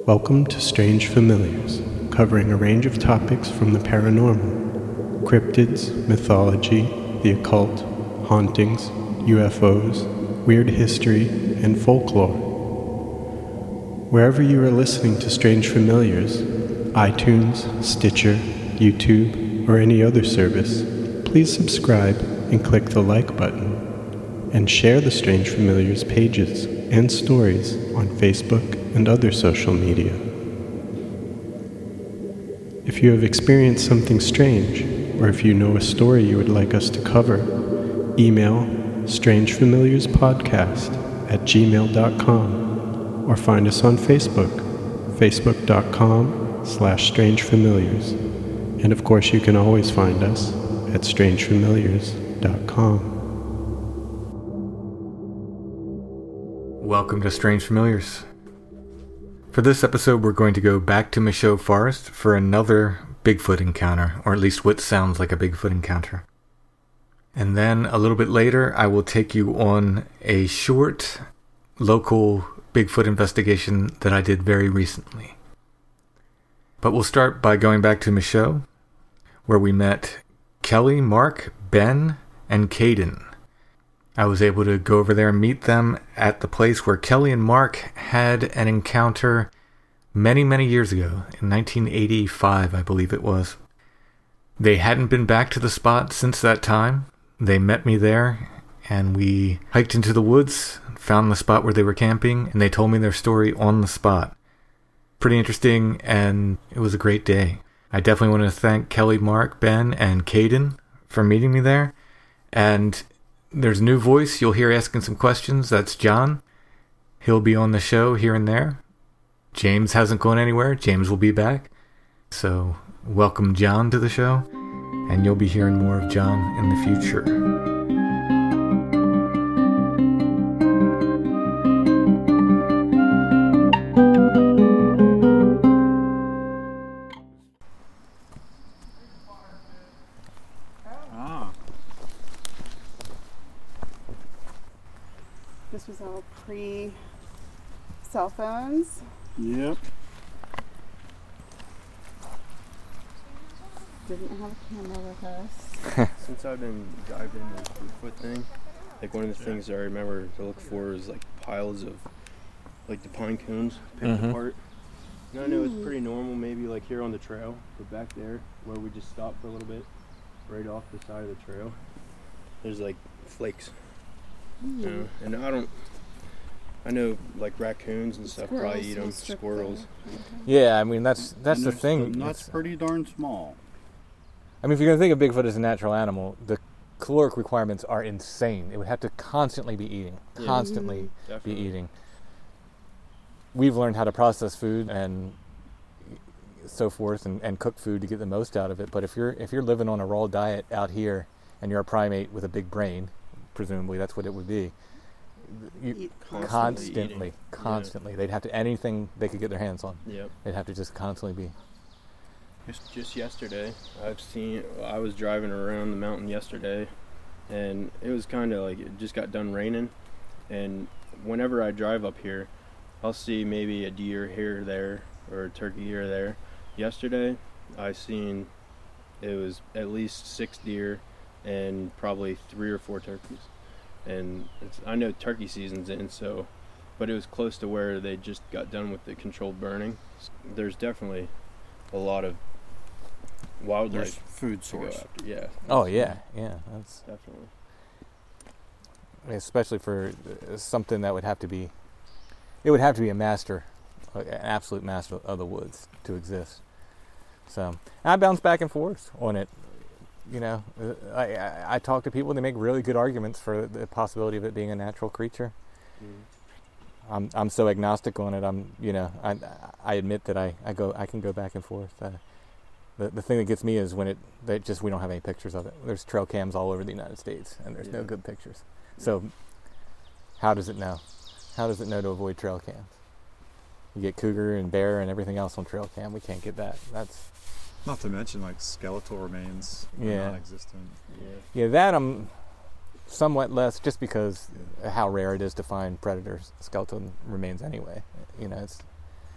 Welcome to Strange Familiars, covering a range of topics from the paranormal, cryptids, mythology, the occult, hauntings, UFOs, weird history, and folklore. Wherever you are listening to Strange Familiars, iTunes, Stitcher, YouTube, or any other service, please subscribe and click the like button, and share the Strange Familiars pages and stories on Facebook and other social media. If you have experienced something strange, or if you know a story you would like us to cover, email strangefamiliarspodcast@gmail.com or find us on Facebook, facebook.com/strangefamiliars. And of course you can always find us at strangefamiliars.com. Welcome to Strange Familiars. For this episode, we're going to go back to Michaud Forest for another Bigfoot encounter, or at least what sounds like a Bigfoot encounter. And then a little bit later, I will take you on a short local Bigfoot investigation that I did very recently. But we'll start by going back to Michaud, where we met Kelly, Mark, Ben, and Caden. I was able to go over there and meet them at the place where Kelly and Mark had an encounter many, many years ago, in 1985, I believe it was. They hadn't been back to the spot since that time. They met me there, and we hiked into the woods, found the spot where they were camping, and they told me their story on the spot. Pretty interesting, and it was a great day. I definitely want to thank Kelly, Mark, Ben, and Caden for meeting me there. And there's a new voice you'll hear asking some questions. That's John. He'll be on the show here and there. James hasn't gone anywhere. James will be back. So welcome John to the show, and you'll be hearing more of John in the future. This was all pre-cell phones. Yep. Didn't have a camera with us. Since I've been diving in the Bigfoot thing, like one of the things I remember to look for is like piles of like the pine cones picked apart. And I know it's pretty normal maybe like here on the trail, but back there where we just stopped for a little bit, right off the side of the trail, there's like flakes. You know, and I know like raccoons and stuff probably eat them, squirrels. Yeah, I mean, that's the thing. That's pretty darn small. I mean, if you're going to think of Bigfoot as a natural animal, the caloric requirements are insane. It would have to constantly be eating. We've learned how to process food and so forth and cook food to get the most out of it. But if you're living on a raw diet out here and you're a primate with a big brain, presumably that's what it would be, constantly. Yeah. They'd have to, anything they could get their hands on. Yep. They'd have to just constantly be. Just yesterday, I was driving around the mountain yesterday, and it was kind of like it just got done raining, and whenever I drive up here, I'll see maybe a deer here or there, or a turkey here or there. Yesterday, I seen it was at least 6 deer and probably 3 or 4 turkeys. And I know turkey season's in, but it was close to where they just got done with the controlled burning. There's definitely a lot of wildlife. There's food source. Yeah. Oh yeah, that's definitely. Especially for something that would have to be, it would have to be an absolute master of the woods to exist. So I bounce back and forth on it. You know, I talk to people, they make really good arguments for the possibility of it being a natural creature. I'm so agnostic on it. I admit that I can go back and forth. The thing that gets me is when we don't have any pictures of it. There's trail cams all over the United States, and there's no good pictures. So how does it know? How does it know to avoid trail cams? You get cougar and bear and everything else on trail cam. We can't get that. That's not to mention like skeletal remains are non-existent. Yeah, that I'm somewhat less, just because how rare it is to find predators skeleton remains anyway. You know,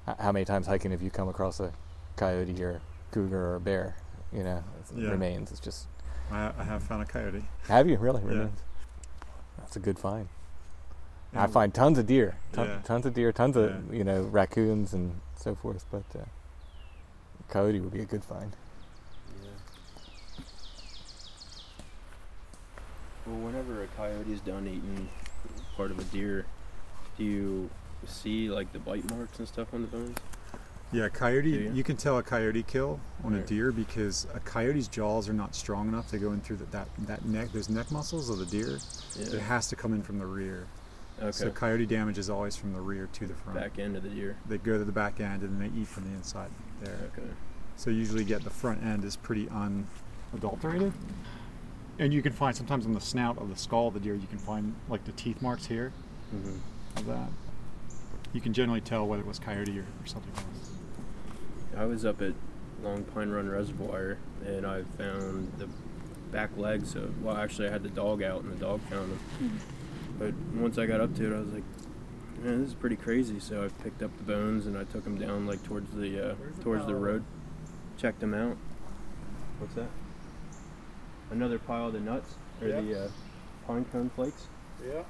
how many times hiking have you come across a coyote or cougar or a bear? Remains. It's just. I have found a coyote. Have you really? Yeah. Remains. That's a good find. Yeah. I find tons of deer, Yeah. tons of deer, tons of raccoons and so forth. But coyote would be a good find. Yeah. Well, whenever a coyote's done eating part of a deer, do you see like the bite marks and stuff on the bones? Yeah, coyote. Do you? You can tell a coyote kill on a Right. deer because a coyote's jaws are not strong enough to go in through that neck. Those neck muscles of the deer. It Yeah. has to come in from the rear. Okay. So coyote damage is always from the rear to the front. Back end of the deer. They go to the back end and then they eat from the inside there. Okay. So you usually get the front end is pretty unadulterated. And you can find sometimes on the snout of the skull of the deer, you can find like the teeth marks here Mm-hmm. of that. You can generally tell whether it was coyote or something else. I was up at Long Pine Run Reservoir and I found the back legs of, well, actually I had the dog out and the dog found them. But once I got up to it, I was like, man, this is pretty crazy. So I picked up the bones and I took them down like towards the road, checked them out. What's that? Another pile of the nuts or the pine cone flakes. Yeah.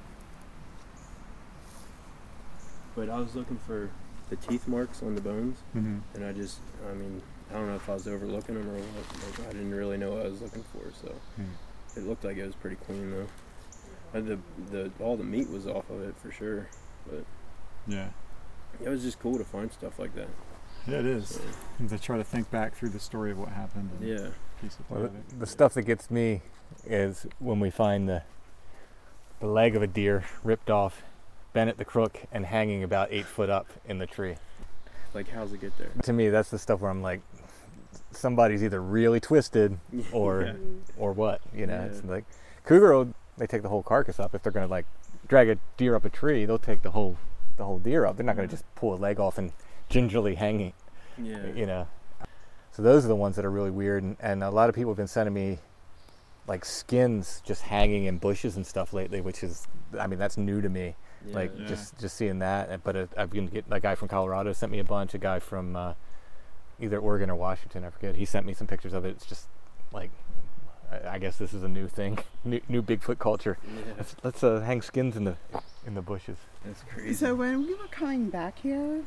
But I was looking for the teeth marks on the bones, Mm-hmm. and I don't know if I was overlooking them or what. Like, I didn't really know what I was looking for, so it looked like it was pretty clean though. All the meat was off of it for sure, but Yeah. it was just cool to find stuff like that. Yeah, it is. So, And to try to think back through the story of what happened and yeah, piece it Well, together. the stuff that gets me is when we find the leg of a deer ripped off, bent at the crook, and hanging about 8 foot up in the tree. like how's it get there? To me, that's the stuff where I'm like, somebody's either really twisted or Yeah. or what, Yeah. It's like cougar, they take the whole carcass up. If they're gonna like drag a deer up a tree, they'll take the whole deer up. They're not gonna just pull a leg off and gingerly hang it, Yeah. So those are the ones that are really weird, and a lot of people have been sending me like skins just hanging in bushes and stuff lately, which is, that's new to me. Yeah. Like Yeah. just seeing that. But I've been getting a guy from Colorado sent me a bunch. A guy from either Oregon or Washington, I forget. He sent me some pictures of it. It's just like, I guess this is a new thing, new Bigfoot culture. Yeah. Let's hang skins in the bushes. That's crazy. So when we were coming back here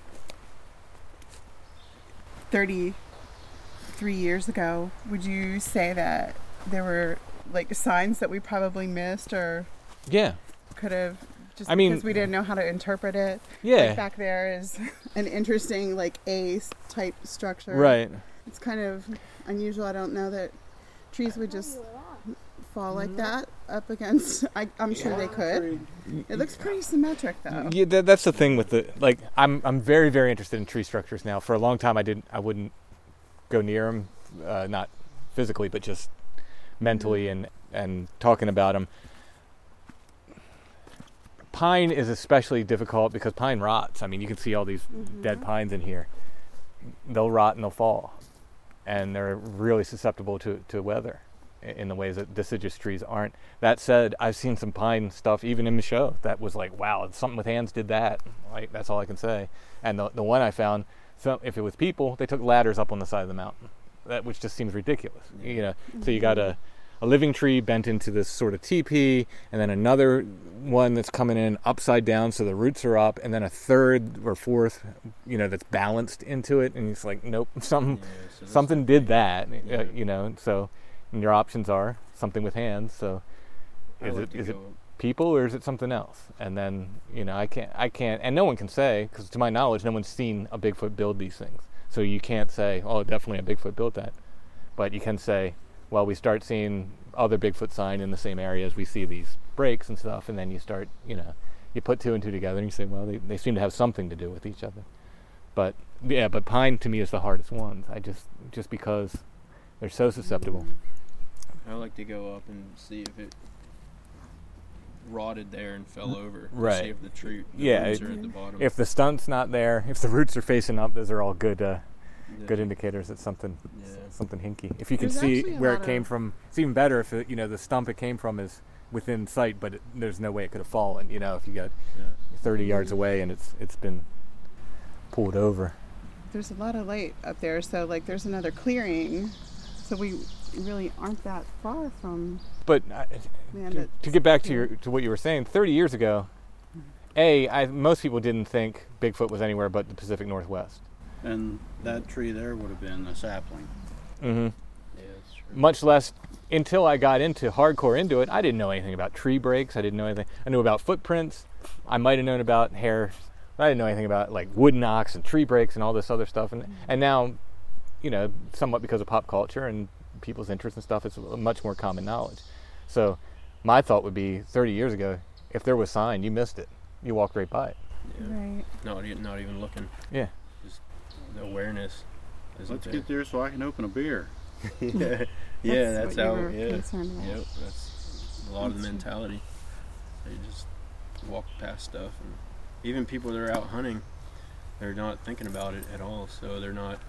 33 years ago, would you say that there were like signs that we probably missed or Yeah, could have just I mean- because we didn't know how to interpret it? yeah, Like back there is an interesting like A type structure. right. It's kind of unusual. I don't know that trees would just fall like that up against. I'm sure they could. It looks pretty symmetric though. Yeah, that's the thing with the I'm very, very interested in tree structures now. For a long time, I wouldn't go near them, not physically, but just mentally and talking about them. Pine is especially difficult because pine rots. You can see all these dead pines in here. They'll rot and they'll fall, and they're really susceptible to weather in the ways that deciduous trees aren't. That said, I've seen some pine stuff even in Michaud that was like, wow, something with hands did that. Like, that's all I can say. And the one I found, so if it was people, they took ladders up on the side of the mountain, which just seems ridiculous. So you got a living tree bent into this sort of teepee, and then another one that's coming in upside down so the roots are up, and then a third or fourth, that's balanced into it, and it's like, nope, something did that, so. And your options are something with hands. So, is it people or is it something else? And then I can't, and no one can say, because to my knowledge, no one's seen a Bigfoot build these things. So you can't say, oh, definitely a Bigfoot built that. But you can say, well, we start seeing other Bigfoot sign in the same areas. We see these breaks and stuff, and then you start, you put two and two together, and you say, well, they seem to have something to do with each other. But pine to me is the hardest ones. Just because they're so susceptible. I like to go up and see if it rotted there and fell over. Right. See if the Yeah, roots are at the bottom. If the stunt's not there, if the roots are facing up, those are all good indicators that something hinky. If you can There's see actually a where lot it came of- from, it's even better if the stump it came from is within sight, but there's no way it could have fallen. If you got 30 yards away and it's been pulled over. There's a lot of light up there, so like there's another clearing. So we really aren't that far from. But Bandit. to get back to what you were saying, 30 years ago, most people didn't think Bigfoot was anywhere but the Pacific Northwest. And that tree there would have been a sapling. Mm-hmm. Yeah, that's true. Much less, until I got hardcore into it, I didn't know anything about tree breaks. I didn't know anything. I knew about footprints. I might have known about hair. I didn't know anything about like wood knocks and tree breaks and all this other stuff. And now, somewhat because of pop culture and people's interest and stuff, it's much more common knowledge. So my thought would be 30 years ago, if there was sign, you missed it. You walked right by it. Yeah. Right. Not even looking. Yeah. Just the awareness. Let's get there so I can open a beer. Yeah, that's what how. you were Yeah, concerned about. yep. That's a lot of the mentality. They just walk past stuff, and even people that are out hunting, they're not thinking about it at all. So they're not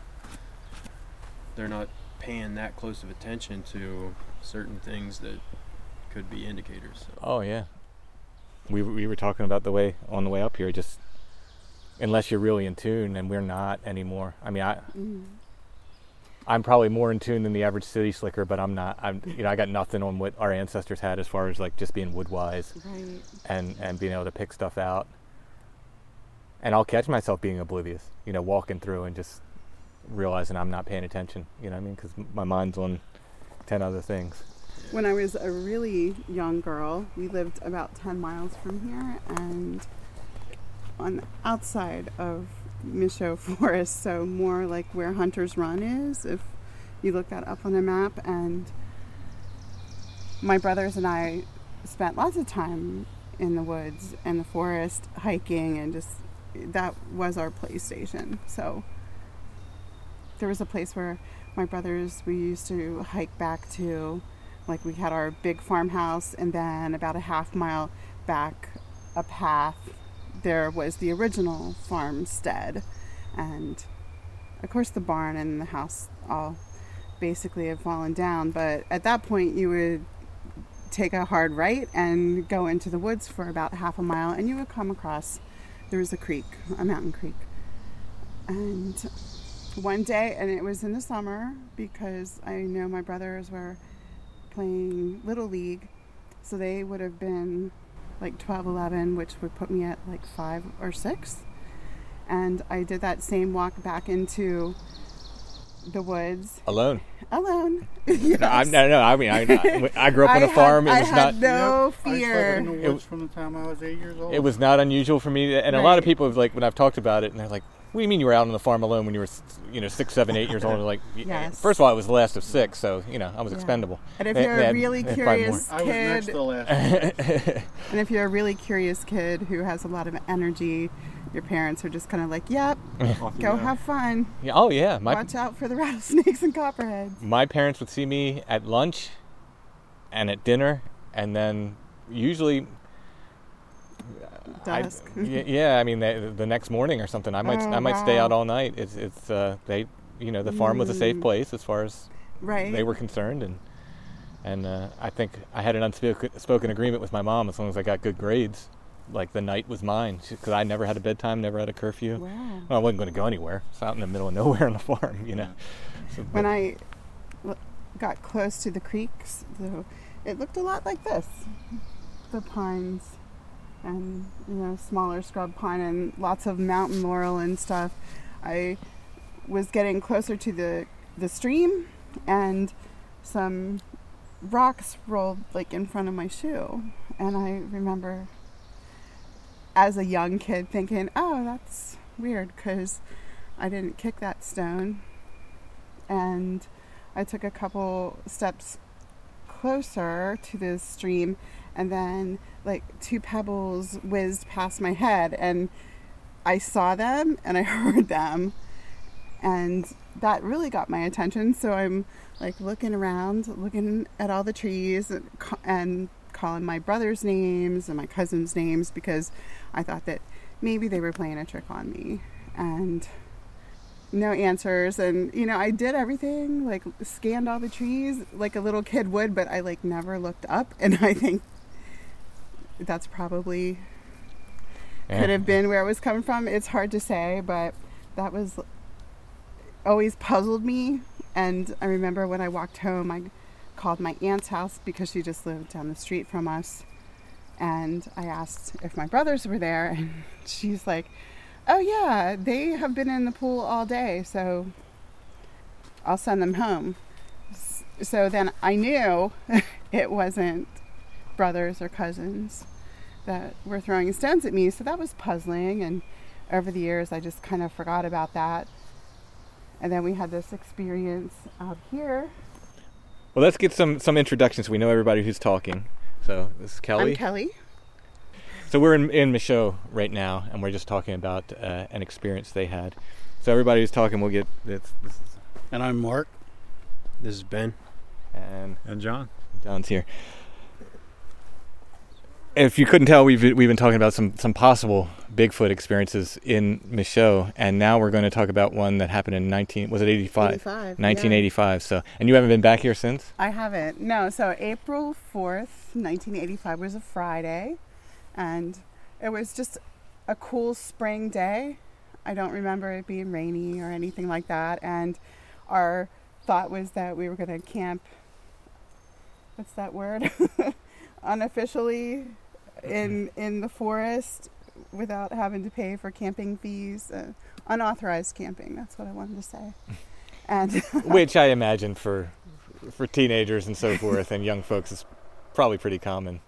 paying that close of attention to certain things that could be indicators. So. Oh yeah. We were talking about on the way up here, just unless you're really in tune, and we're not anymore. I mean, I'm probably more in tune than the average city slicker, but I'm not. I got nothing on what our ancestors had as far as like just being wood wise, Right. and being able to pick stuff out. And I'll catch myself being oblivious, walking through and just realizing I'm not paying attention. You know what I mean? Because my mind's on 10 other things. When I was a really young girl, we lived about 10 miles from here and on the outside of Michaud Forest, so more like where Hunter's Run is, if you look that up on a map. And my brothers and I spent lots of time in the woods and the forest hiking, and just that was our play station. So there was a place where my brothers, we used to hike back to. Like we had our big farmhouse, and then about a half mile back a path, there was the original farmstead. And of course the barn and the house all basically have fallen down. But at that point you would take a hard right and go into the woods for about half a mile, and you would come across, there was a creek, a mountain creek. And one day, and it was in the summer because I know my brothers were playing Little League, so they would have been like 12, 11, which would put me at like 5 or 6. And I did that same walk back into the woods. Alone? Yes. No. I mean, I grew up on a farm. I had no fear. I slept in the woods from the time I was 8 years old. It was not unusual for me, and a lot of people have, like, when I've talked about it, and they're like, "What do you mean you were out on the farm alone when you were 6, 7, 8 years old?" Like, Yes. First of all, I was the last of 6, so I was expendable. And if you're a really curious I was next to kid, the last. and if you're a really curious kid who has a lot of energy, your parents are just kind of like, "Yep, go have fun. Yeah, oh yeah, Watch out for the rattlesnakes and copperheads." my parents would see me at lunch and at dinner, and then usually Dusk. I mean the next morning or something. I might stay out all night. It's the farm was a safe place as far as Right. they were concerned, and I think I had an unspoken agreement with my mom, as long as I got good grades, like the night was mine, because I never had a bedtime, never had a curfew. Wow. Well, I wasn't going to go anywhere. It's out in the middle of nowhere on the farm, So, When I got close to the creeks, it looked a lot like this. The pines and, smaller scrub pine and lots of mountain laurel and stuff. I was getting closer to the stream, and some rocks rolled like in front of my shoe. And I remember as a young kid thinking, oh, that's weird, because I didn't kick that stone. And I took a couple steps closer to the stream, and then like 2 pebbles whizzed past my head, and I saw them and I heard them, and that really got my attention. So I'm like looking around, looking at all the trees, and calling my brother's names and my cousin's names, because I thought that maybe they were playing a trick on me. And no answers. And I did everything, like scanned all the trees like a little kid would, but I like never looked up. And I think that's probably could have been where it was coming from. It's hard to say, but that was always puzzled me. And I remember when I walked home, I called my aunt's house because she just lived down the street from us. And I asked if my brothers were there, and she's like, oh yeah, they have been in the pool all day, so I'll send them home. So then I knew it wasn't brothers or cousins that were throwing stones at me, so that was puzzling, and over the years I just kind of forgot about that. And then we had this experience out here. Well, let's get some introductions so we know everybody who's talking. So this is Kelly. I'm Kelly. So we're in Michaud right now, and we're just talking about an experience they had. So everybody who's talking will get this. And I'm Mark. This is Ben. And John. John's here. If you couldn't tell, we've been talking about some possible Bigfoot experiences in Michaud, and now we're going to talk about one that happened in 1985. So, and you haven't been back here since? I haven't. No. So April 4th, 1985 was a Friday, and it was just a cool spring day. I don't remember it being rainy or anything like that. And our thought was that we were going to camp. What's that word? Unofficially in the forest without having to pay for camping fees. Unauthorized camping, that's what I wanted to say. And which I imagine for teenagers and so forth and young folks is probably pretty common.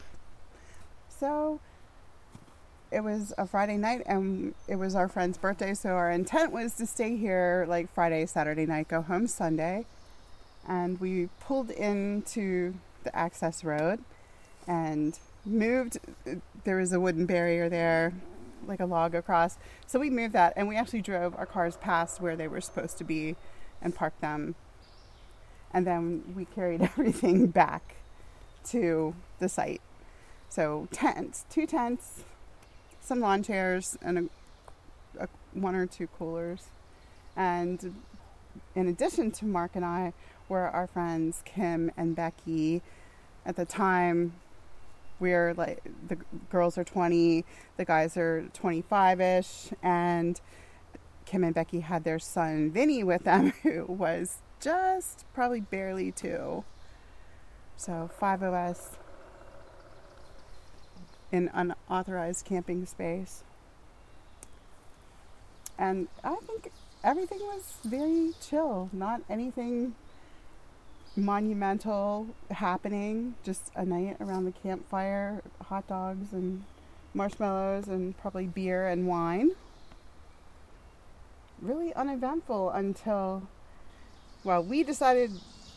So it was a Friday night, and it was our friend's birthday, so our intent was to stay here like Friday, Saturday night, go home Sunday. And we pulled into the access road and moved. There was a wooden barrier there, like a log across. So we moved that, and we actually drove our cars past where they were supposed to be and parked them. And then we carried everything back to the site. So two tents, some lawn chairs, and one or two coolers. And in addition to Mark and I were our friends Kim and Becky. At the time, we're like, the girls are 20, the guys are 25-ish, and Kim and Becky had their son Vinny with them, who was just probably barely 2. So 5 of us in unauthorized camping space. And I think everything was very chill, not anything monumental happening, just a night around the campfire, hot dogs and marshmallows and probably beer and wine. Really uneventful until, well, we decided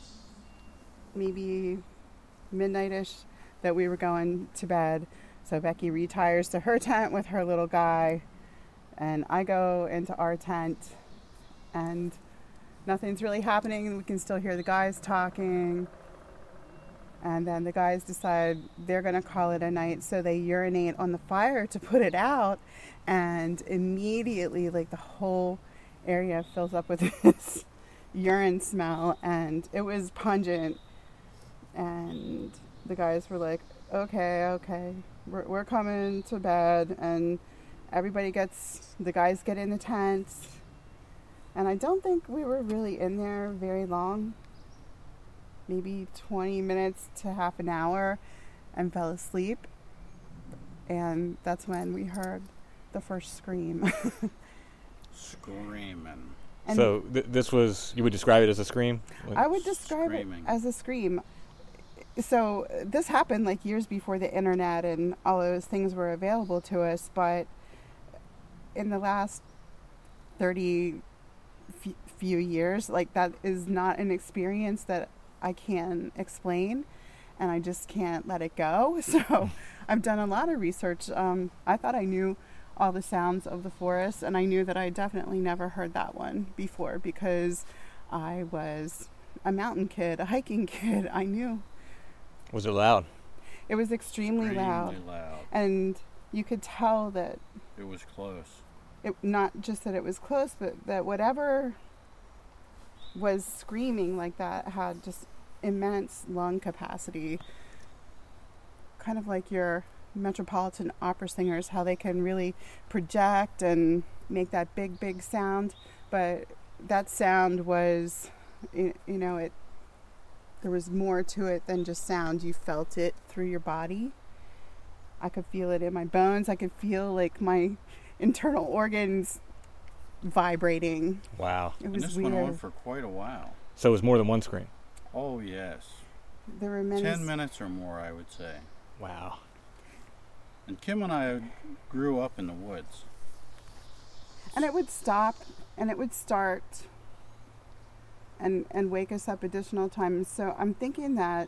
maybe midnight-ish that we were going to bed. So Becky retires to her tent with her little guy, and I go into our tent, and nothing's really happening. We can still hear the guys talking. And then the guys decide they're going to call it a night, so they urinate on the fire to put it out. And immediately, like, the whole area fills up with this urine smell, and it was pungent. And the guys were like, okay, we're coming to bed. And the guys get in the tents. And I don't think we were really in there very long, maybe 20 minutes to half an hour, and fell asleep. And that's when we heard the first scream. Screaming. And so this was, you would describe it as a scream? I would describe it as a scream. So this happened like years before the internet and all those things were available to us, but in the last 30 few years, like, that is not an experience that I can explain, and I just can't let it go. So I've done a lot of research. I thought I knew all the sounds of the forest, and I knew that I definitely never heard that one before because I was a mountain kid, a hiking kid. I knew. Was it loud? It was extremely loud. And you could tell that it was close. It, not just that it was close, but that whatever was screaming like that had just immense lung capacity. Kind of like your Metropolitan Opera singers, how they can really project and make that big sound, but that sound was, there was more to it than just sound. You felt it through your body. I could feel it in my bones. I could feel like my internal organs vibrating. Wow. It was And this weird. went on for quite a while. So it was more than one scream. Oh, yes. There were many 10 minutes or more, I would say. Wow. And Kim and I grew up in the woods. And it would stop and it would start and wake us up additional times. So I'm thinking that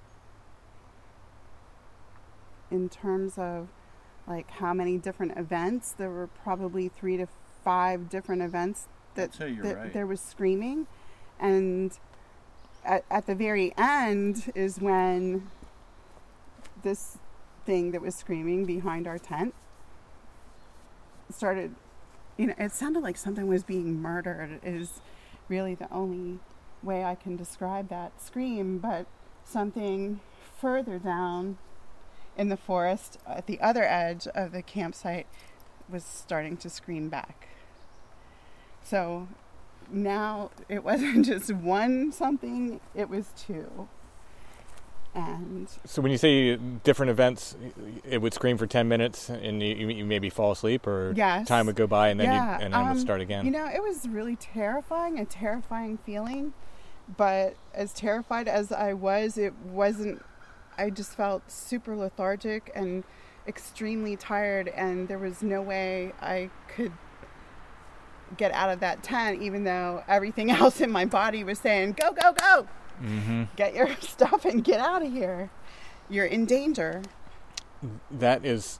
in terms of like how many different events, there were probably 3 to 5 different events that, I'd say you're right. there was screaming. And at the very end is when this thing that was screaming behind our tent started, it sounded like something was being murdered is really the only way I can describe that scream. But something further down in the forest at the other edge of the campsite was starting to scream back. So now it wasn't just one something, it was 2. And So when you say different events, it would scream for 10 minutes and you maybe fall asleep, or yes. time would go by and then Yeah, it would start again? it was really terrifying, a terrifying feeling. But as terrified as I was, it wasn't, I just felt super lethargic and extremely tired, and there was no way I could get out of that tent, even though everything else in my body was saying, go, go, go. Mm-hmm. Get your stuff and get out of here. You're in danger. That is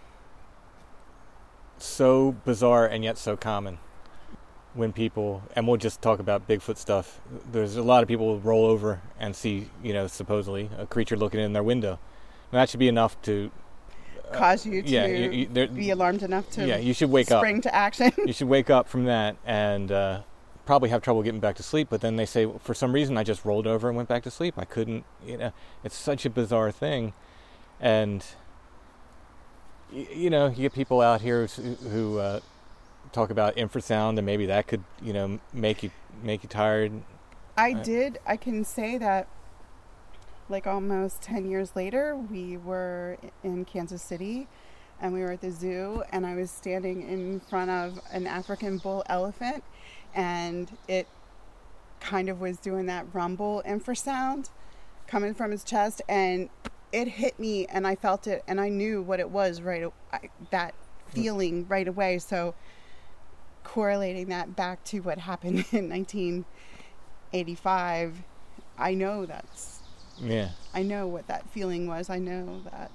so bizarre and yet so common when people, and we'll just talk about Bigfoot stuff, there's a lot of people who roll over and see, supposedly a creature looking in their window. And that should be enough to cause you to be alarmed enough to you should wake up. Spring to action. You should wake up from that and probably have trouble getting back to sleep. But then they say, for some reason, I just rolled over and went back to sleep. I couldn't, it's such a bizarre thing. And, you get people out here who talk about infrasound, and maybe that could, make you tired. I can say that, like almost 10 years later, we were in Kansas City and we were at the zoo, and I was standing in front of an African bull elephant, and it kind of was doing that rumble infrasound coming from his chest, and it hit me and I felt it and I knew what it was that feeling right away. So correlating that back to what happened in 1985, I know I know what that feeling was. I know that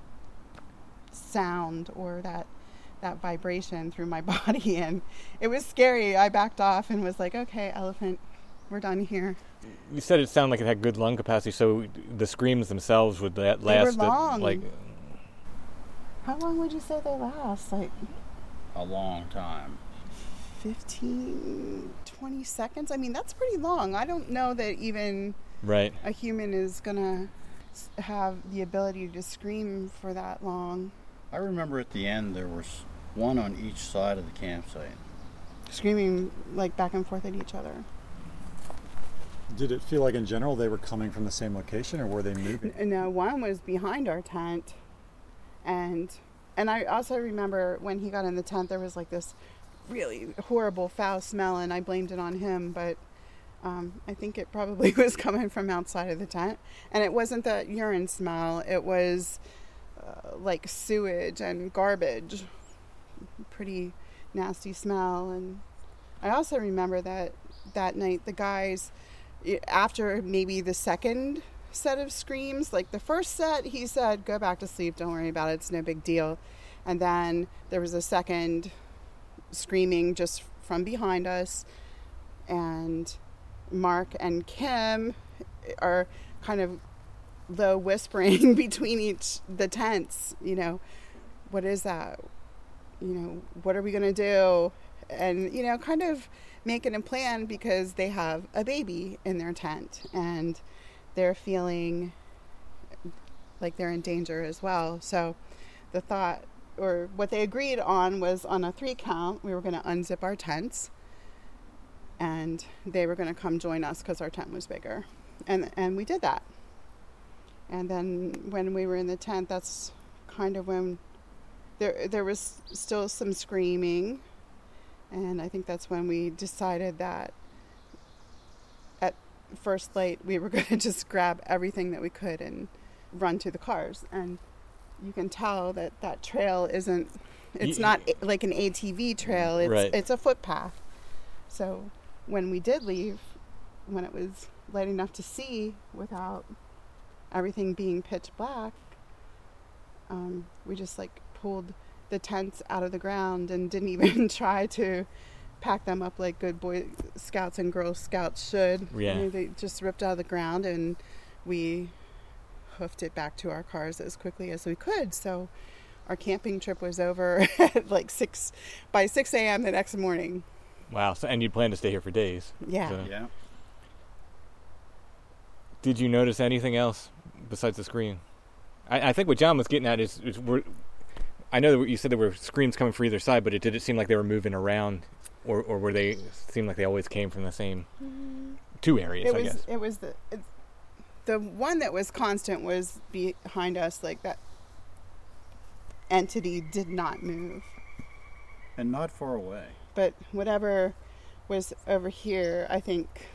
sound or that vibration through my body, and it was scary. I backed off and was like, okay, elephant, we're done here. You said it sounded like it had good lung capacity, so the screams themselves would last. They were long. Like, how long would you say they last? Like A long time. 15, 20 seconds? I mean, that's pretty long. I don't know that even right. a human is going to have the ability to scream for that long. I remember at the end there was one on each side of the campsite. Screaming like back and forth at each other. Did it feel like in general they were coming from the same location, or were they moving? No, one was behind our tent. And I also remember when he got in the tent, there was like this really horrible foul smell, and I blamed it on him, but I think it probably was coming from outside of the tent. And it wasn't the urine smell, it was like sewage and garbage. Pretty nasty smell. And I also remember that night the guys, after maybe the second set of screams, like the first set, he said, go back to sleep, don't worry about it, it's no big deal. And then there was a second screaming just from behind us, and Mark and Kim are kind of low whispering between the tents, what is that? What are we going to do? And, kind of making a plan, because they have a baby in their tent and they're feeling like they're in danger as well. So the thought or what they agreed on was on a 3 count, we were going to unzip our tents, and they were going to come join us because our tent was bigger. And we did that. And then when we were in the tent, that's kind of when there was still some screaming. And I think that's when we decided that at first light, we were going to just grab everything that we could and run to the cars. And you can tell that trail isn't, it's not like an ATV trail. It's a footpath. So when we did leave, when it was light enough to see without everything being pitch black, we just like pulled the tents out of the ground and didn't even try to pack them up like good Boy Scouts and Girl Scouts should. Yeah. I mean, they just ripped out of the ground, and we hoofed it back to our cars as quickly as we could. So our camping trip was over at like by 6 a.m. the next morning. Wow. So, and you plan to stay here for days. Yeah. So. Yeah. Did you notice anything else besides the scream? I think what John was getting at is I know that you said there were screams coming from either side, but did it seem like they were moving around, or were they seem like they always came from the same two areas? I guess it was the one that was constant was behind us. Like that entity did not move, And not far away. but whatever was over here, I think,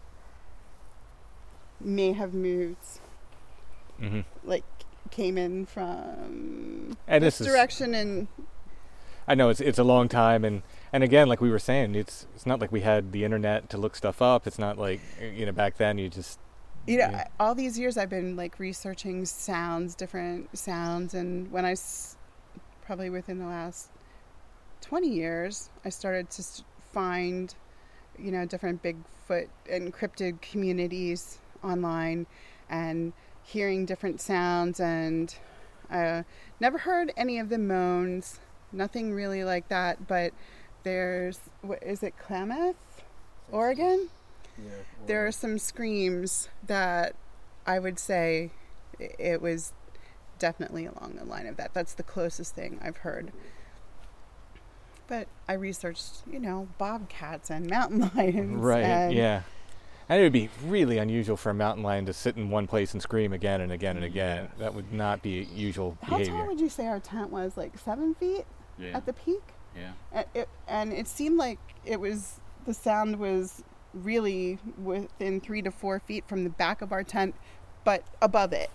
may have moved. Mm-hmm. Like came in from And this this direction, and I know it's a long time, and again, like we were saying, it's not like we had the internet to look stuff up. It's not like back then you just all these years I've been like researching different sounds, and when probably within the last 20 years, I started to find, different Bigfoot encrypted communities online and hearing different sounds, and never heard any of the moans, nothing really like that, but there's, is it Klamath, Oregon? Yeah. There are some screams that I would say it was definitely along the line of that. That's the closest thing I've heard. But I researched, bobcats and mountain lions. right, yeah. And it would be really unusual for a mountain lion to sit in one place and scream again and again and again. That would not be usual How behavior. tall would you say our tent was? Like 7 feet Yeah. at the peak? Yeah. And it seemed like the sound was really within 3 to 4 feet from the back of our tent, but above it.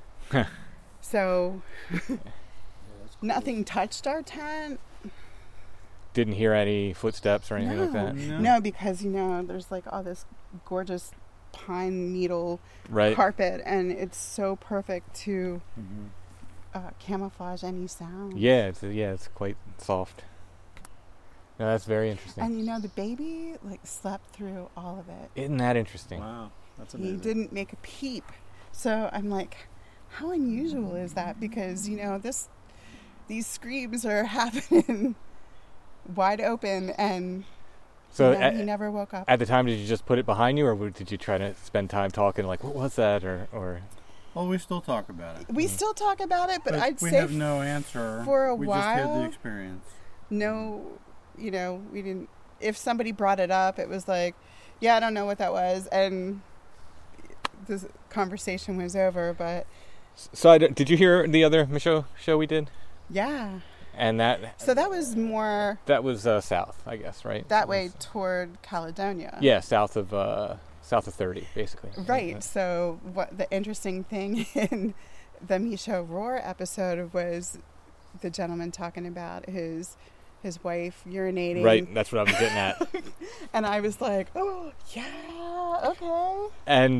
So nothing touched our tent. Didn't hear any footsteps or anything like that. No, because there's like all this gorgeous pine needle Right. carpet, and it's so perfect to Mm-hmm. camouflage any sound. Yeah, it's quite soft. No, that's very interesting. And the baby slept through all of it. Isn't that interesting? Wow, that's He amazing. didn't make a peep. So I'm like, how unusual is that? Because these screams are happening wide open, and So he never woke up. at the time, did you just put it behind you, or did you try to spend time talking like, what was that, or? Well, we still talk about it. We still talk about it, but I'd we say have no answer. for a we while, just had the experience. no, we didn't. If somebody brought it up, it was like, yeah, I don't know what that was, and the conversation was over. But So did you hear the other show we did? yeah, And so that was more that was south, I guess, right? that way toward Caledonia. Yeah, south of 30, basically. Right. So what the interesting thing in the Michaud Rohr episode was the gentleman talking about his wife urinating. Right, that's what I was getting at. And I was like, oh, yeah, okay. And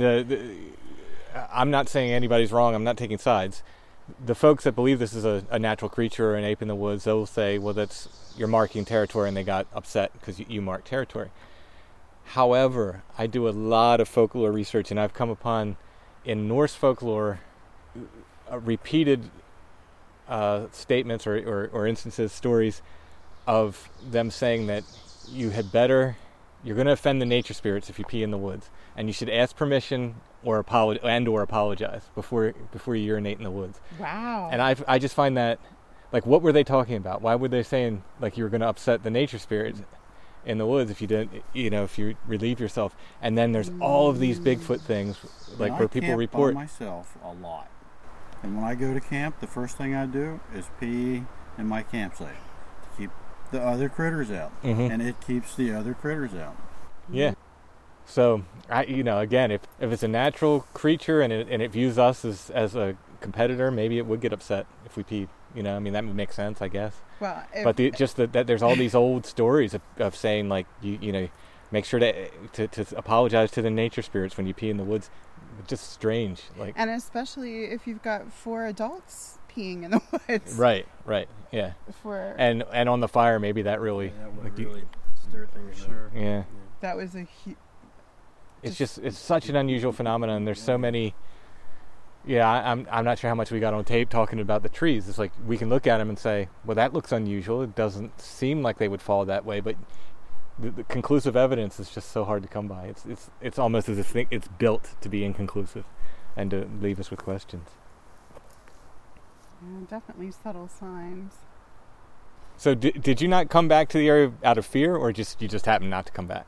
I'm not saying anybody's wrong. I'm not taking sides. The folks that believe this is a natural creature or an ape in the woods, they'll say, well, you're marking territory, and they got upset because you marked territory. However, I do a lot of folklore research, and I've come upon in Norse folklore repeated statements or instances, stories of them saying that you're going to offend the nature spirits if you pee in the woods, and you should ask permission or apologize before you urinate in the woods. Wow. And I just find that like, what were they talking about? Why were they saying, like, you were going to upset the nature spirits in the woods if you didn't, if you relieve yourself? And then there's all of these Bigfoot things, like, And where I people camp report. by myself a lot. And when I go to camp, the first thing I do is pee in my campsite to keep the other critters out. Mhm. And it keeps the other critters out. Yeah. So, again, if it's a natural creature and it views us as a competitor, maybe it would get upset if we peed. That would make sense, I guess. Well, But that there's all these old stories of saying, like, make sure to apologize to the nature spirits when you pee in the woods. It's just strange, like. and especially if you've got 4 adults peeing in the woods. Right, yeah. And on the fire, maybe that really, That would like, really stir things up. Sure. yeah. that was a huge. It's such an unusual phenomenon. There's so many. Yeah, I'm not sure how much we got on tape talking about the trees. It's like we can look at them and say, well, that looks unusual. It doesn't seem like they would fall that way, but the conclusive evidence is just so hard to come by. It's almost as if it's built to be inconclusive and to leave us with questions. Yeah, definitely subtle signs. So did you not come back to the area out of fear, or you just happened not to come back?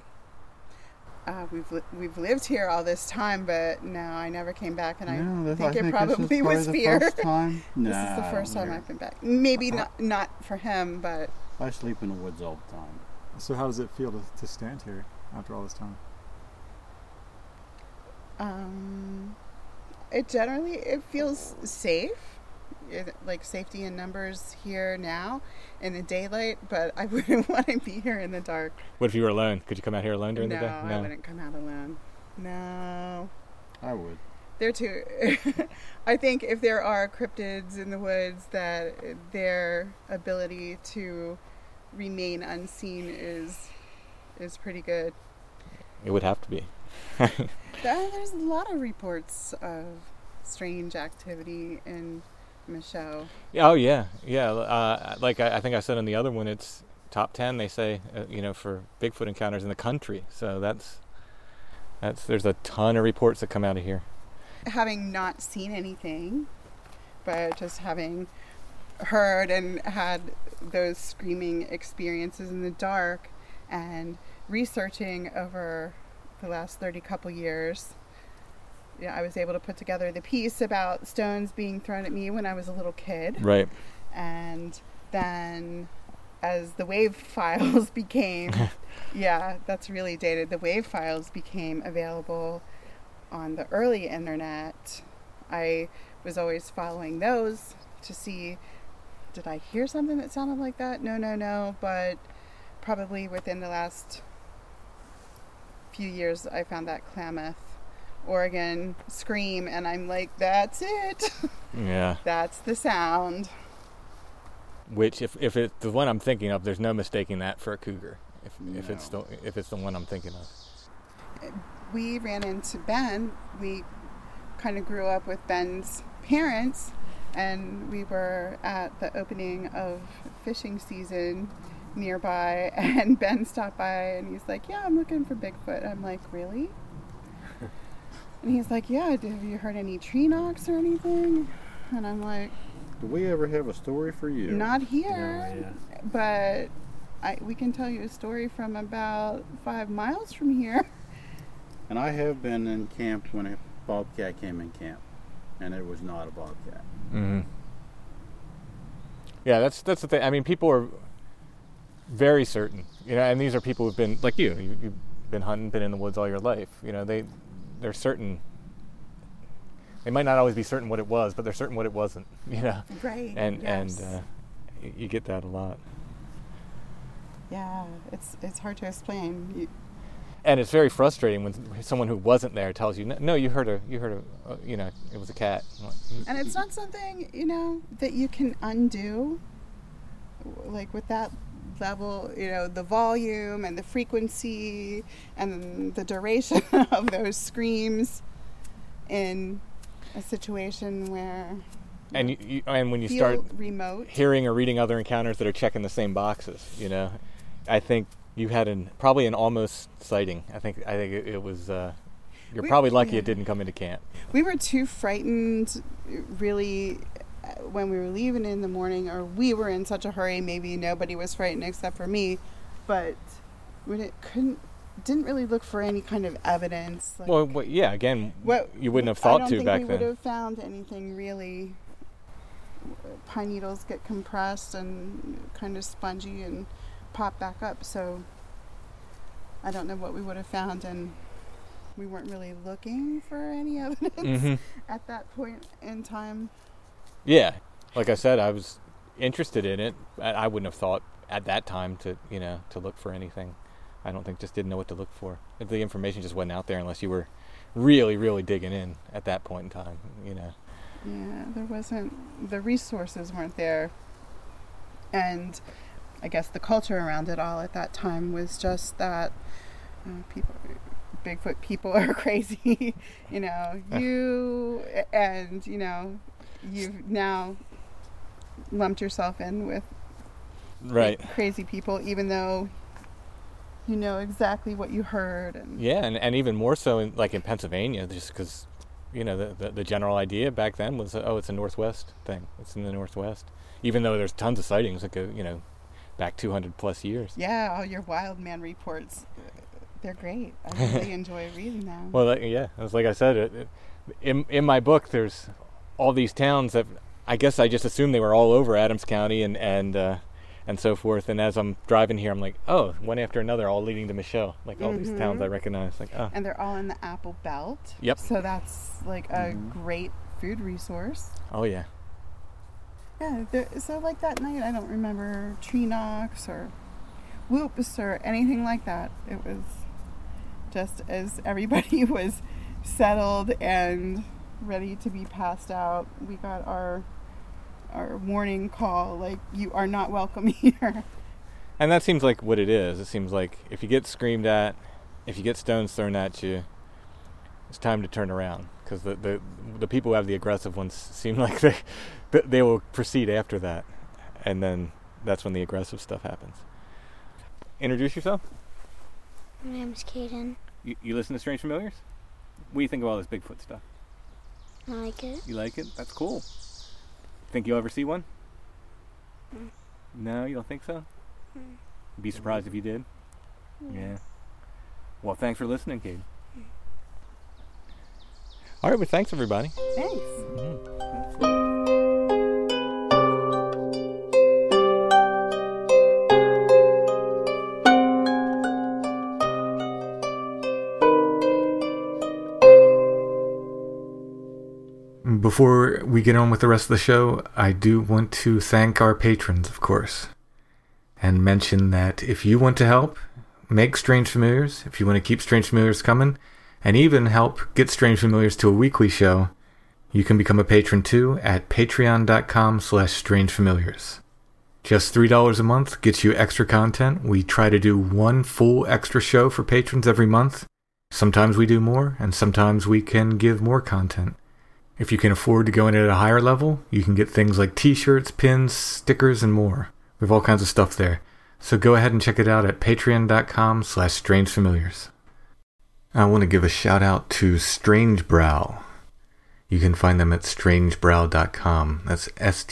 We've lived here all this time, but no, I never came back, and I think it this probably is was the fear. First time. This is the first time I've been back. Maybe not for him, but I sleep in the woods all the time. So how does it feel to stand here after all this time? it feels safe. Like safety in numbers here now in the daylight, but I wouldn't want to be here in the dark. What if you were alone? Could you come out here alone during the day? No, I wouldn't come out alone. No. I would. They're too. I think if there are cryptids in the woods, that their ability to remain unseen is pretty good. It would have to be. There's a lot of reports of strange activity in Michaux. Oh yeah. Like I think I said on the other one, it's top 10. They say, for Bigfoot encounters in the country. So there's a ton of reports that come out of here. Having not seen anything, but just having heard and had those screaming experiences in the dark, and researching over the last 30 couple years. Yeah, I was able to put together the piece about stones being thrown at me when I was a little kid. Right. And then as the wave files became, yeah, that's really dated. The wave files became available on the early internet. I was always following those to see, did I hear something that sounded like that? No. But probably within the last few years, I found that Klamath, Oregon scream, and I'm like, that's it. Yeah. That's the sound. Which, if it's the one I'm thinking of, there's no mistaking that for a cougar. If it's the one I'm thinking of. We ran into Ben. We kind of grew up with Ben's parents, and we were at the opening of fishing season nearby, and Ben stopped by and he's like, yeah, I'm looking for Bigfoot. I'm like, really? And he's like, yeah, have you heard any tree knocks or anything? And I'm like, Do we ever have a story for you? not here, but we can tell you a story from about 5 miles from here. And I have been in camp when a bobcat came in camp, and it was not a bobcat. Mm-hmm. Yeah, that's the thing. I mean, people are very certain, and these are people who've been like you've been hunting, been in the woods all your life. They're certain. They might not always be certain what it was, but they're certain what it wasn't. Right. And yes. you get that a lot. Yeah, it's hard to explain. And it's very frustrating when someone who wasn't there tells you, no, you heard it was a cat. And it's not something, that you can undo, like with that level, the volume and the frequency and the duration of those screams in a situation where and when you feel start remote, hearing or reading other encounters that are checking the same boxes, I think you had probably an almost sighting. I think it was. You're probably lucky it didn't come into camp. We were too frightened, really, when we were leaving in the morning, or we were in such a hurry, maybe nobody was frightened except for me, but when didn't really look for any kind of evidence. Like, well, yeah, again, you wouldn't have thought to back then. I don't think we would have found anything really. Pine needles get compressed and kind of spongy and pop back up, so I don't know what we would have found, and we weren't really looking for any evidence at that point in time. Yeah, like I said, I was interested in it. I wouldn't have thought at that time to look for anything. I don't think, just didn't know what to look for. The information just wasn't out there unless you were really, really digging in at that point in time, Yeah, there wasn't, the resources weren't there. And I guess the culture around it all at that time was just that Bigfoot people are crazy. You've now lumped yourself in with crazy people, even though you know exactly what you heard. And even more so in Pennsylvania, just because the general idea back then was it's a Northwest thing. It's in the Northwest, even though there's tons of sightings that go back 200 plus years. Yeah, all your wild man reports, they're great. I really enjoy reading them. Well, it's like I said, in my book there's all these towns that I guess I just assumed they were all over Adams County and so forth. And as I'm driving here, I'm like, oh, one after another, all leading to Michelle. Like all these towns I recognize. Like, oh. And they're all in the Apple Belt. Yep. So that's like a great food resource. Oh, yeah. Yeah. So like that night, I don't remember tree knocks or whoops or anything like that. It was just as everybody was settled and ready to be passed out, we got our warning call, like, you are not welcome here. And that seems like what it is. It seems like if you get screamed at, if you get stones thrown at you, it's time to turn around, because the people who have the aggressive ones seem like they will proceed after that, and then that's when the aggressive stuff happens. Introduce yourself. My name's Kaden. You listen to Strange Familiars? What do you think of all this Bigfoot stuff? I like it. You like it? That's cool. Think you'll ever see one? No, you don't think so? Be surprised if you did? Yeah. Well, thanks for listening, Kate. All right, well, thanks, everybody. Thanks. Before we get on with the rest of the show, I do want to thank our patrons, of course, and mention that if you want to help make Strange Familiars, if you want to keep Strange Familiars coming, and even help get Strange Familiars to a weekly show, you can become a patron too at patreon.com/strangefamiliars. Just $3 a month gets you extra content. We try to do one full extra show for patrons every month. Sometimes we do more, and sometimes we can give more content. If you can afford to go in at a higher level, you can get things like t-shirts, pins, stickers, and more. We have all kinds of stuff there. So go ahead and check it out at patreon.com/strangefamiliars. I want to give a shout out to Strange Brow. You can find them at strangebrow.com. That's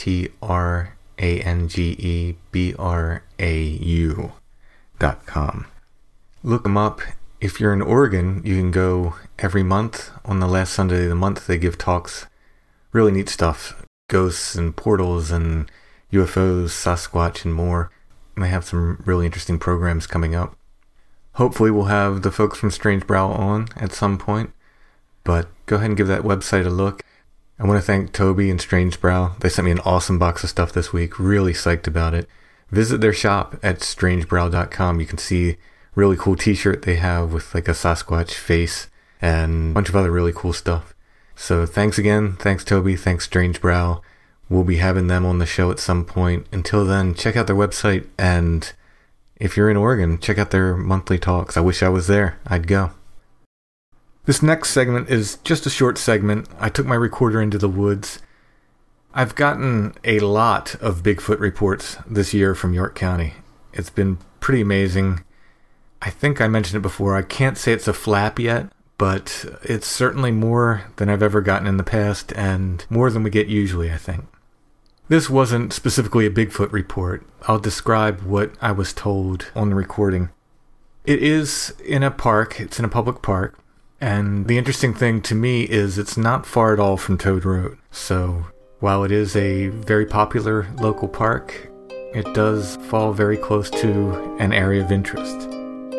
STRANGEBRAU.com. Look them up. If you're in Oregon, you can go every month. On the last Sunday of the month, they give talks. Really neat stuff. Ghosts and portals and UFOs, Sasquatch, and more. And they have some really interesting programs coming up. Hopefully we'll have the folks from Strange Brow on at some point. But go ahead and give that website a look. I want to thank Toby and Strange Brow. They sent me an awesome box of stuff this week. Really psyched about it. Visit their shop at strangebrow.com. You can see really cool t-shirt they have with like a Sasquatch face and a bunch of other really cool stuff. So thanks again. Thanks Toby. Thanks Strange Brow. We'll be having them on the show at some point. Until then, check out their website, and if you're in Oregon, check out their monthly talks. I wish I was there. I'd go. This next segment is just a short segment. I took my recorder into the woods. I've gotten a lot of Bigfoot reports this year from York County. It's been pretty amazing. I think I mentioned it before. I can't say it's a flap yet, but it's certainly more than I've ever gotten in the past, and more than we get usually, I think. This wasn't specifically a Bigfoot report. I'll describe what I was told on the recording. It is in a park. It's in a public park. And the interesting thing to me is it's not far at all from Toad Road. So while it is a very popular local park, it does fall very close to an area of interest.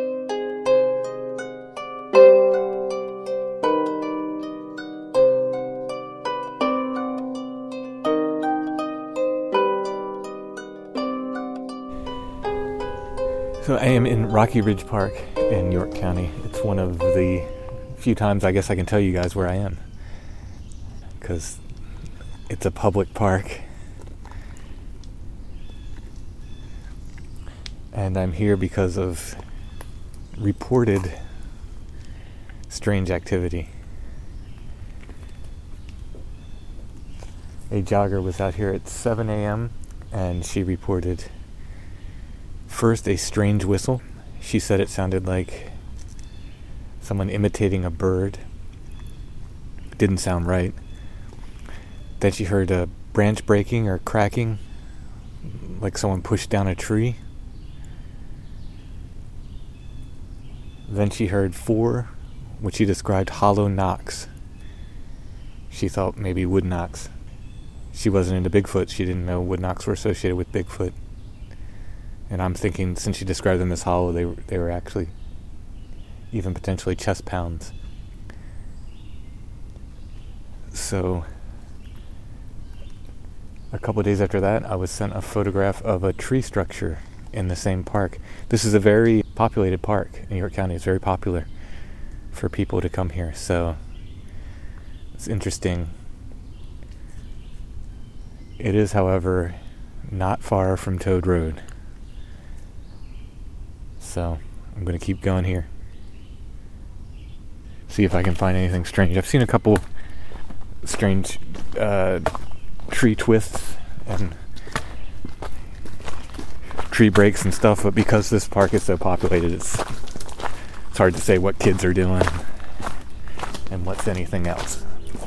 So I am in Rocky Ridge Park in York County. It's one of the few times I guess I can tell you guys where I am, because it's a public park. And I'm here because of reported strange activity. A jogger was out here at 7 a.m. and she reported first a strange whistle. She said it sounded like someone imitating a bird. Didn't sound right. Then she heard a branch breaking or cracking, like someone pushed down a tree. Then she heard 4, which she described hollow knocks. She thought maybe wood knocks. She wasn't into Bigfoot. She didn't know wood knocks were associated with Bigfoot. And I'm thinking, since she described them as hollow, they were actually even potentially chest pounds. So a couple of days after that, I was sent a photograph of a tree structure in the same park. This is a very populated park in York County. It's very popular for people to come here. So it's interesting. It is, however, not far from Toad Road. So I'm going to keep going here. See if I can find anything strange. I've seen a couple strange tree twists and tree breaks and stuff, but because this park is so populated, it's hard to say what kids are doing and what's anything else.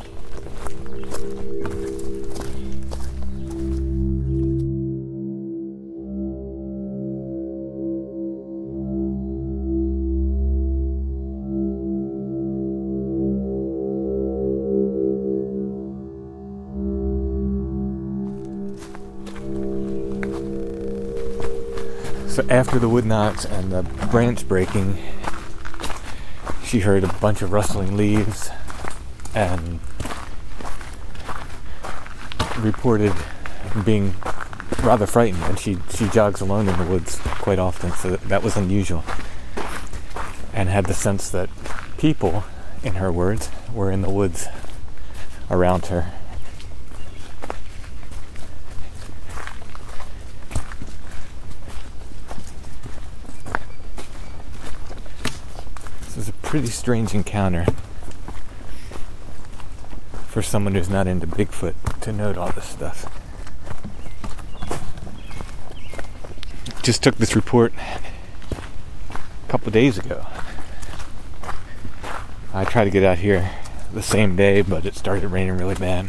So after the wood knocks and the branch breaking, she heard a bunch of rustling leaves and reported being rather frightened. And she jogs alone in the woods quite often, so that was unusual. And had the sense that people, in her words, were in the woods around her. Pretty strange encounter for someone who's not into Bigfoot to note all this stuff. Just took this report a couple days ago. I tried to get out here the same day, but it started raining really bad.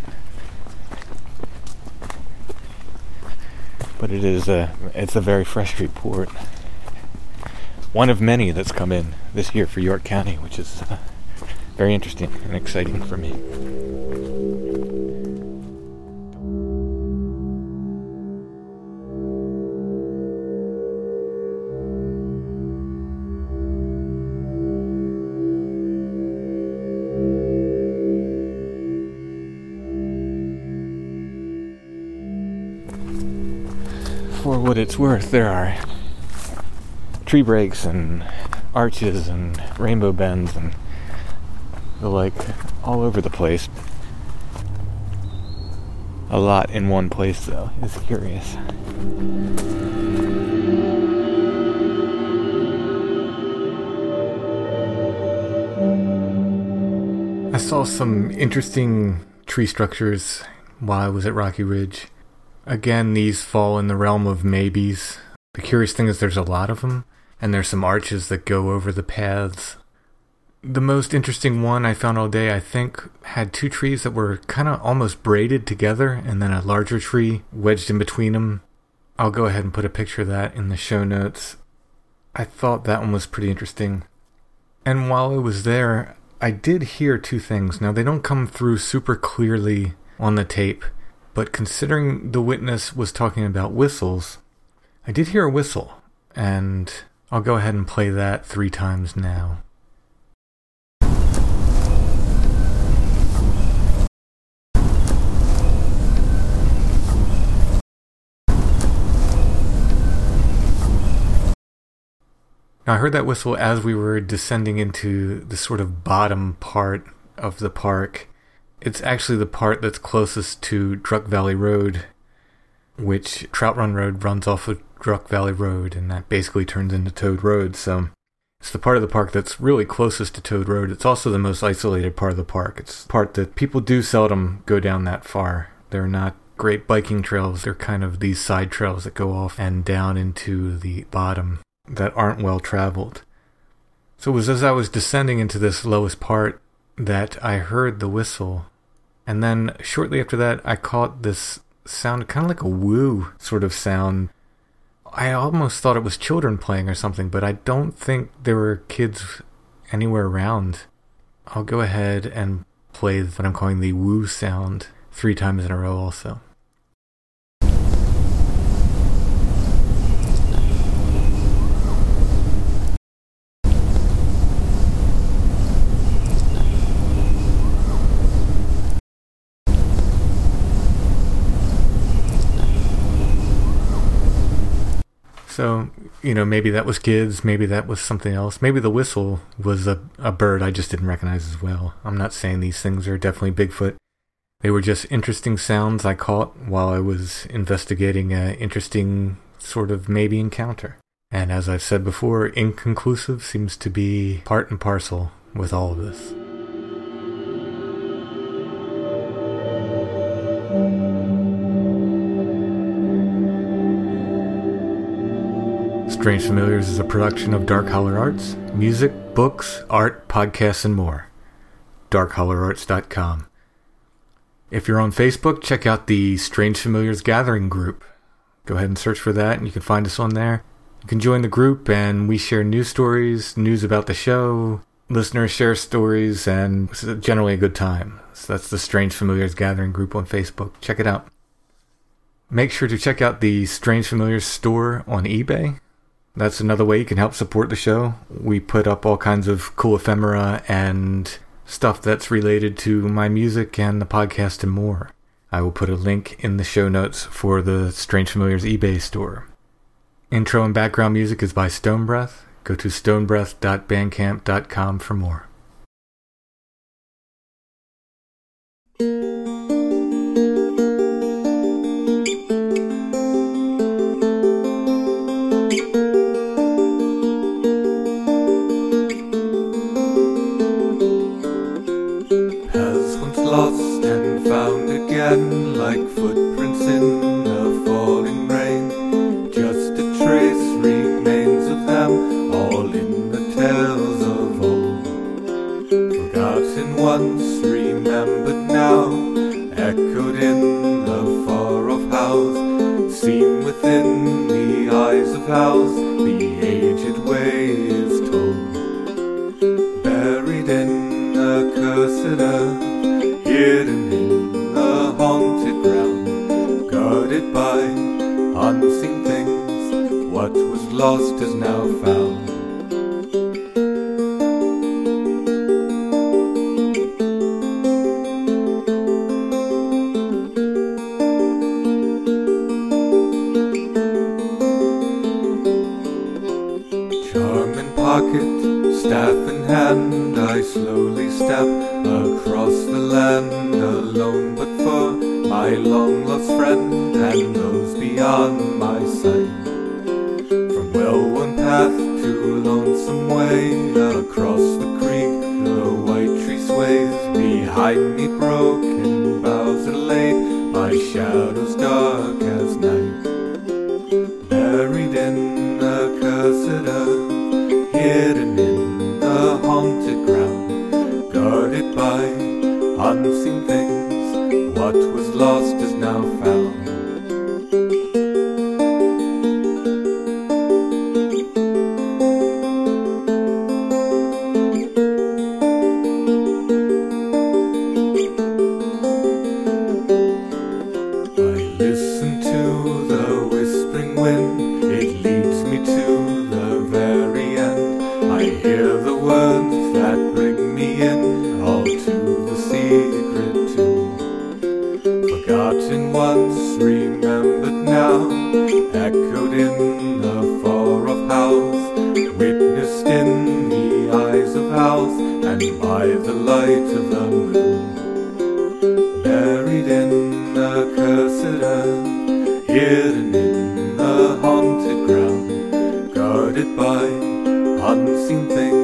But it's a very fresh report. One of many that's come in this year for York County, which is very interesting and exciting for me. For what it's worth, there are tree breaks and arches and rainbow bends and the like all over the place. A lot in one place, though, is curious. I saw some interesting tree structures while I was at Rocky Ridge. Again, these fall in the realm of maybes. The curious thing is there's a lot of them. And there's some arches that go over the paths. The most interesting one I found all day, I think, had two trees that were kind of almost braided together and then a larger tree wedged in between them. I'll go ahead and put a picture of that in the show notes. I thought that one was pretty interesting. And while I was there, I did hear two things. Now, they don't come through super clearly on the tape, but considering the witness was talking about whistles, I did hear a whistle, and I'll go ahead and play that 3 times now. Now, I heard that whistle as we were descending into the sort of bottom part of the park. It's actually the part that's closest to Druck Valley Road, which Trout Run Road runs off of Druck Valley Road, and that basically turns into Toad Road. So it's the part of the park that's really closest to Toad Road. It's also the most isolated part of the park. It's the part that people do seldom go down that far. They're not great biking trails. They're kind of these side trails that go off and down into the bottom that aren't well traveled. So it was as I was descending into this lowest part that I heard the whistle. And then shortly after that, I caught this sound, kind of like a woo sort of sound. I almost thought it was children playing or something, but I don't think there were kids anywhere around. I'll go ahead and play what I'm calling the woo sound 3 times in a row also. So, maybe that was kids, maybe that was something else. Maybe the whistle was a bird I just didn't recognize as well. I'm not saying these things are definitely Bigfoot. They were just interesting sounds I caught while I was investigating an interesting sort of maybe encounter. And as I've said before, inconclusive seems to be part and parcel with all of this. Strange Familiars is a production of Dark Holler Arts. Music, books, art, podcasts, and more. darkhollerarts.com. If you're on Facebook, check out the Strange Familiars Gathering group. Go ahead and search for that, and you can find us on there. You can join the group, and we share news stories, news about the show. Listeners share stories, and it's generally a good time. So that's the Strange Familiars Gathering group on Facebook. Check it out. Make sure to check out the Strange Familiars store on eBay. That's another way you can help support the show. We put up all kinds of cool ephemera and stuff that's related to my music and the podcast and more. I will put a link in the show notes for the Strange Familiars eBay store. Intro and background music is by Stonebreath. Go to stonebreath.bandcamp.com for more. Lost and found again, like footprints in the falling rain. Just a trace remains of them, all in the tales of old. Forgotten once, remembered now, echoed in the far-off house, seen within the eyes of owls, the aged way is told. Buried in a cursed earth, hidden in the haunted ground, guarded by unseen things, what was lost is now found. Charm in pocket, staff in hand, I slowly step across the land, alone but for my long-lost friend and those beyond my sight. From well-worn path to lonesome way, across the creek the white tree sways. Behind me broken boughs are laid by shadows dark as night. Buried in a cursed earth, hidden in the haunted ground, unseen things. What was lost is now found. Forgotten once, remembered now, echoed in the far-off house, witnessed in the eyes of owls, and by the light of the moon. Buried in the cursed earth, hidden in the haunted ground, guarded by unseen things.